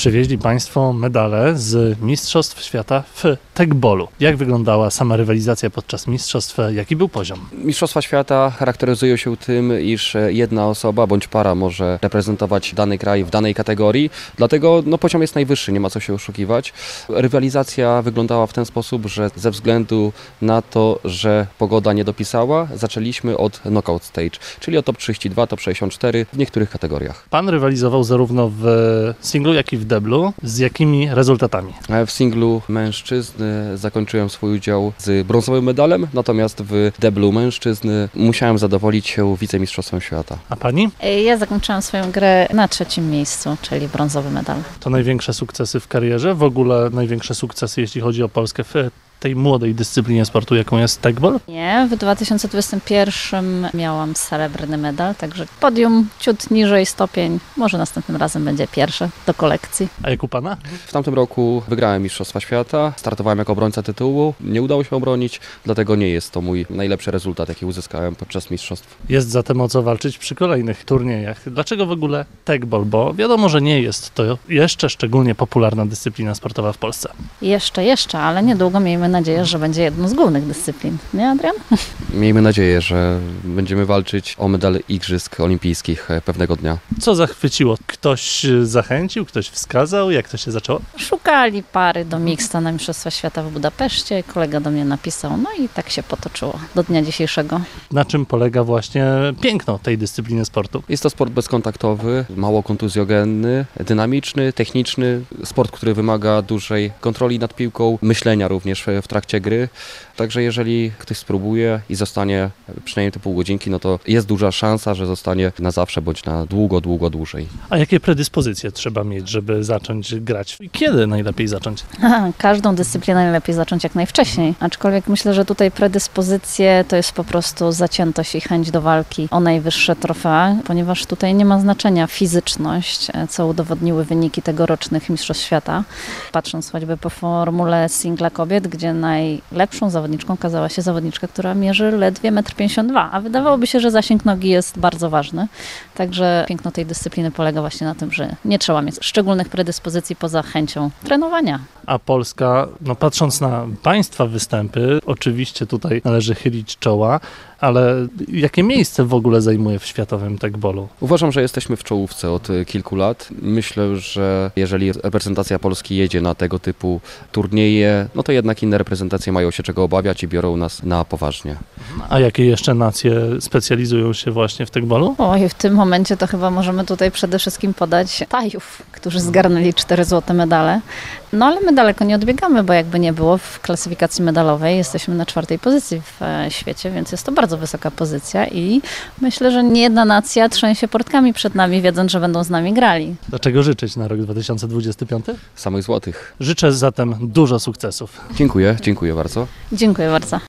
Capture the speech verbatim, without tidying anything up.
Przywieźli Państwo medale z Mistrzostw Świata w tekbolu. Jak wyglądała sama rywalizacja podczas mistrzostw? Jaki był poziom? Mistrzostwa Świata charakteryzują się tym, iż jedna osoba bądź para może reprezentować dany kraj w danej kategorii, dlatego no, poziom jest najwyższy, nie ma co się oszukiwać. Rywalizacja wyglądała w ten sposób, że ze względu na to, że pogoda nie dopisała, zaczęliśmy od knockout stage, czyli od top trzydzieści dwa, top sześćdziesiąt cztery w niektórych kategoriach. Pan rywalizował zarówno w singlu, jak i w deblu. Z jakimi rezultatami? W singlu mężczyzn zakończyłem swój udział z brązowym medalem, natomiast w deblu mężczyzn musiałem zadowolić się wicemistrzostwem świata. A pani? Ja zakończyłam swoją grę na trzecim miejscu, czyli brązowy medal. To największe sukcesy w karierze? W ogóle największe sukcesy, jeśli chodzi o Polskę w tej młodej dyscyplinie sportu, jaką jest tekbol? Nie, w dwa tysiące dwudziestym pierwszym miałam srebrny medal, także podium ciut niżej stopień, może następnym razem będzie pierwsze do kolekcji. A jak u pana? W tamtym roku wygrałem Mistrzostwa Świata, startowałem jako obrońca tytułu, nie udało się obronić, dlatego nie jest to mój najlepszy rezultat, jaki uzyskałem podczas mistrzostw. Jest zatem o co walczyć przy kolejnych turniejach. Dlaczego w ogóle tekbol? Bo wiadomo, że nie jest to jeszcze szczególnie popularna dyscyplina sportowa w Polsce. Jeszcze, jeszcze, ale niedługo miejmy nadzieję, że będzie jedną z głównych dyscyplin. Nie, Adrian? Miejmy nadzieję, że będziemy walczyć o medal Igrzysk Olimpijskich pewnego dnia. Co zachwyciło? Ktoś zachęcił, ktoś wskazał? Jak to się zaczęło? Szukali pary do mixta na Mistrzostwa Świata w Budapeszcie. Kolega do mnie napisał, no i tak się potoczyło do dnia dzisiejszego. Na czym polega właśnie piękno tej dyscypliny sportu? Jest to sport bezkontaktowy, mało kontuzjogenny, dynamiczny, techniczny, sport, który wymaga dużej kontroli nad piłką, myślenia również w trakcie gry. Także jeżeli ktoś spróbuje i zostanie przynajmniej te pół godzinki, no to jest duża szansa, że zostanie na zawsze bądź na długo, długo dłużej. A jakie predyspozycje trzeba mieć, żeby zacząć grać? I kiedy najlepiej zacząć? Aha, każdą dyscyplinę najlepiej zacząć jak najwcześniej. Aczkolwiek myślę, że tutaj predyspozycje to jest po prostu zaciętość i chęć do walki o najwyższe trofea, ponieważ tutaj nie ma znaczenia fizyczność, co udowodniły wyniki tegorocznych Mistrzostw Świata. Patrząc choćby po formule singla kobiet, gdzie najlepszą zawodniczką okazała się zawodniczka, która mierzy ledwie metr pięćdziesiąt dwa, a wydawałoby się, że zasięg nogi jest bardzo ważny. Także piękno tej dyscypliny polega właśnie na tym, że nie trzeba mieć szczególnych predyspozycji poza chęcią trenowania. A Polska, no patrząc na państwa występy, oczywiście tutaj należy chylić czoła, ale jakie miejsce w ogóle zajmuje w światowym tekbolu? Uważam, że jesteśmy w czołówce od kilku lat. Myślę, że jeżeli reprezentacja Polski jedzie na tego typu turnieje, no to jednak inne reprezentacje mają się czego obawiać i biorą nas na poważnie. A jakie jeszcze nacje specjalizują się właśnie w tekbolu? Oj, w tym momencie to chyba możemy tutaj przede wszystkim podać Tajów, którzy zgarnęli cztery złote medale. No ale my daleko nie odbiegamy, bo jakby nie było w klasyfikacji medalowej, jesteśmy na czwartej pozycji w świecie, więc jest to bardzo wysoka pozycja i myślę, że niejedna nacja trzęsie portkami przed nami, wiedząc, że będą z nami grali. Dlaczego życzyć na rok dwa tysiące dwudziesty piąty? Samych złotych. Życzę zatem dużo sukcesów. Dziękuję, dziękuję bardzo. Dziękuję bardzo.